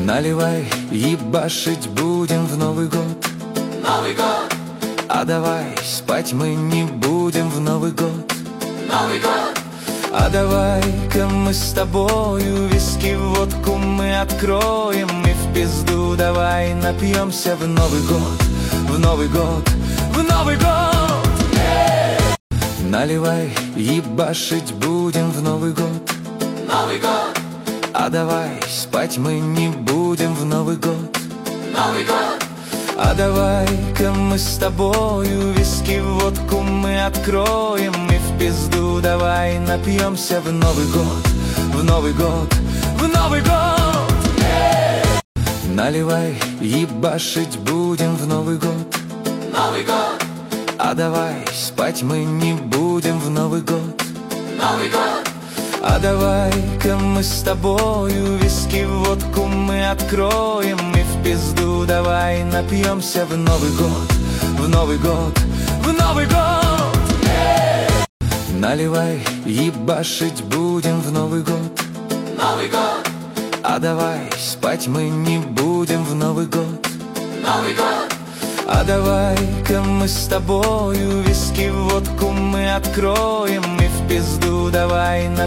Наливай, ебашить будем в Новый год. Новый год, А давай, спать мы не будем в Новый год. Новый год, А давай-ка мы с тобою виски, водку мы откроем и в пизду давай напьемся в Новый год, в Новый год, в Новый год. Наливай, ебашить будем в Новый год. Новый год, А давай, спать мы не будем в Новый год. Новый год, А давай-ка мы с тобою виски, водку мы откроем и в пизду давай напьемся в Новый год, в Новый год, в Новый год. Наливай, ебашить будем в Новый год. Новый год, А давай, спать мы не будем в Новый год. Новый год, А давай-ка мы с тобою виски, водку мы откроем и в пизду давай напьемся в Новый год, в Новый год, в Новый год. Наливай, ебашить будем в Новый год. Новый год, А давай, спать мы не будем в Новый год. Новый год, А давай-ка мы с тобою виски, водку мы откроем и в пизду давай напьемся.